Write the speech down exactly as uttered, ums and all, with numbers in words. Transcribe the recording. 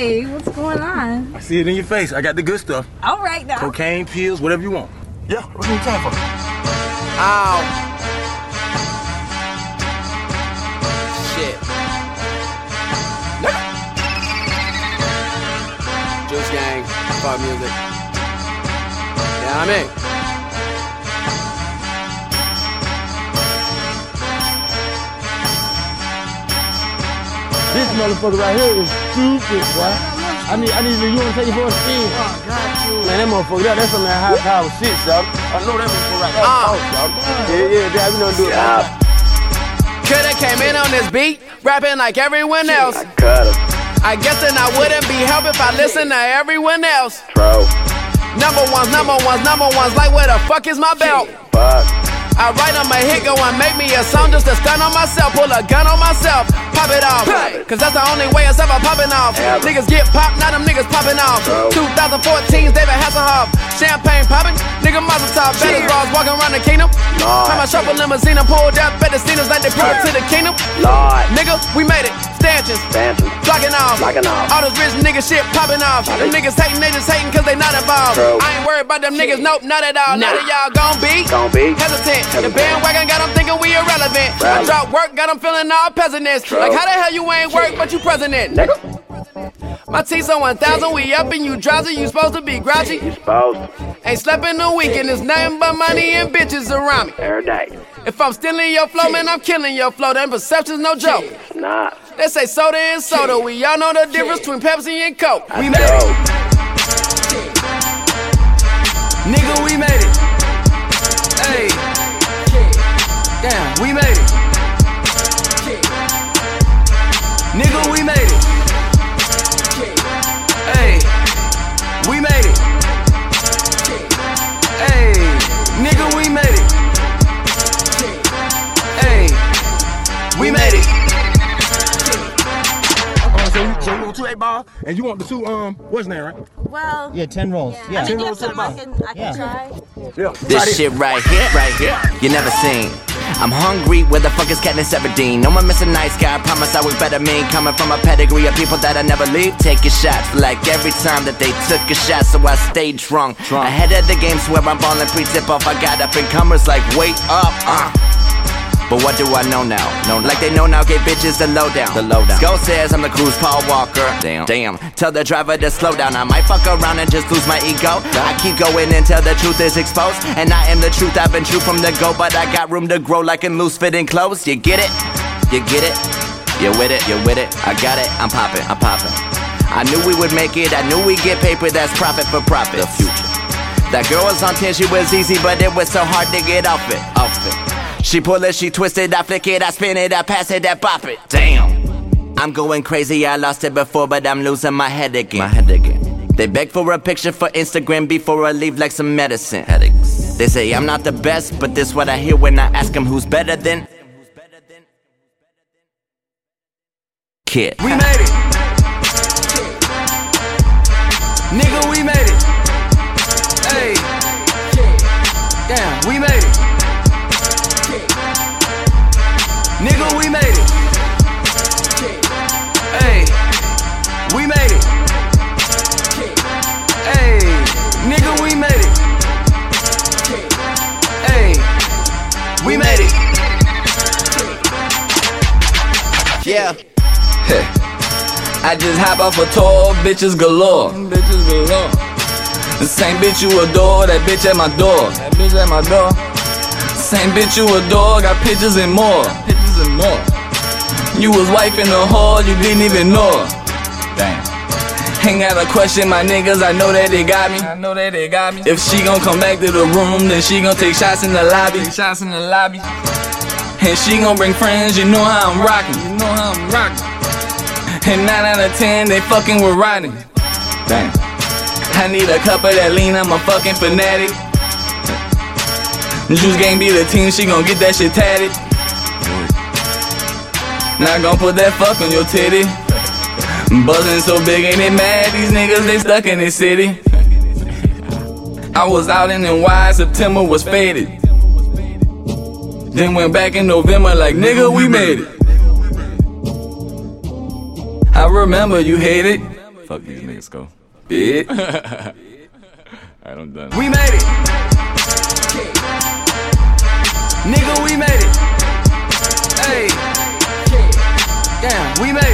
Hey, what's going on? I see it in your face. I got the good stuff. All right now. Cocaine, pills, whatever you want. Yeah, what you time for? Ow. Shit. Juice gang, fuck music. Yeah, I mean. This motherfucker right here is stupid, boy. I need, I need you want to take you for a spin. Oh, got you. Man, that motherfucker, that, that's some of that high power shit, y'all. I know that motherfucker right there. Uh, y'all. Yeah, yeah, yeah, we don't do it. Yeah. Coulda came in on this beat, rapping like everyone else. I coulda. I guess then I wouldn't be help if I listened to everyone else. Bro. Number ones, number ones, number ones, like where the fuck is my belt? Fuck. I write on my hit, go and make me a song just to stun on myself, pull a gun on myself, pop it off. Cause that's the only way it's ever popping off. Ever. Niggas get popped, now them niggas popping off. Bro. twenty fourteen's David Hasselhoff, champagne popping, nigga Mazel Tov, baddest balls walking around the kingdom. Lord. Time I shuffle limousine and pulled up, better seen us like they brought to the kingdom. Lord. Nigga, we made it, stanchions, Stanchions. blocking off, Blocking off. all this rich nigga shit popping off. Them niggas hating, they just hating cause they not involved. Bro. I ain't worried about them niggas, nope, not at all. Nah. Now that y'all gon' be Gon' be hesitant. The hesitant. bandwagon got them thinking we irrelevant. I Relevant. drop work, got them feeling all peasantness. True. Like how the hell you ain't work but you president? Nigga. My T's on one thousand, we up and you drowsy. You supposed to be grouchy. You supposed to. Ain't slept in a week and there's nothing but money and bitches around me. Every day. If I'm stealing your flow, man, I'm killing your flow. Then perception's no joke. Nah. They say soda and soda. We all know the difference between Pepsi and Coke. I We made know. it. Nigga, we made it. Hey. Damn, we made it. Nigga, we made it. Hey. We made it. Hey. Nigga, we made it. Hey. We made it. Uh, so, you, so you want two eight ball, and you want the two, um, what's his name, right? Well, Yeah, ten rolls. yeah. Yeah. I think Ten there's rolls some I to the can, I can Yeah. try. Yeah. This shit right here, right here, you never seen. I'm hungry, where the fuck is Katniss Everdeen? No one miss a nice guy, I promise I was better mean. Coming from a pedigree of people that I never leave. Taking shots, like every time that they took a shot, so I stayed drunk. drunk. Ahead of the game, swear I'm ballin' pre-tip off. I got up and comers like, wait up, uh. But what do I know now? No, like they know now, get bitches the lowdown. The lowdown. Go says I'm the cruise Paul Walker. Damn, damn. Tell the driver to slow down. I might fuck around and just lose my ego. I keep going until the truth is exposed, and I am the truth. I've been true from the go, but I got room to grow like in loose fitting clothes. You get it? You get it? You with it? You with it? I got it. I'm popping. I'm popping. I knew we would make it. I knew we'd get paper. That's profit for profit. The future. That girl was on ten. She was easy, but it was so hard to get off it. Off it. She pull it, she twist it, I flick it, I spin it, I pass it, I pop it. Damn. I'm going crazy, I lost it before, but I'm losing my head again. My head again. They beg for a picture for Instagram before I leave like some medicine. Headaches. They say I'm not the best, but this what I hear when I ask them who's better than Kid. We made it. Nigga, we made it. Hey. Damn, we made it. Nigga, we made it. Hey, we made it. Hey, nigga, we made it. Hey, we made it. Yeah. I just hop off a tour, bitches galore. Bitches galore. The same bitch you adore, that bitch at my door. That bitch at my door. Same bitch you adore, got pictures and more. Pictures and more. You was wife in the hall, you didn't even know her. Damn. Ain't got a question, my niggas, I know that they got me. I know that they got me. If she gon' come back to the room, then she gon' take shots in the lobby. Take shots in the lobby. And she gon' bring friends, you know how I'm rockin'. You know how I'm rockin'. And nine out of ten, they fucking with Rodney. Damn. I need a cup of that lean, I'm a fucking fanatic. Juice gang be the team, she gon' get that shit tatted. Not gon' put that fuck on your titty. Buzzing so big, ain't it mad? These niggas, they stuck in this city. I was out in N Y, September was faded. Then went back in November like, nigga, we made it. I remember you hated. Fuck these niggas, go. Bitch. Alright, I'm done. We made it. Nigga, we made it. Hey. Damn, we made it.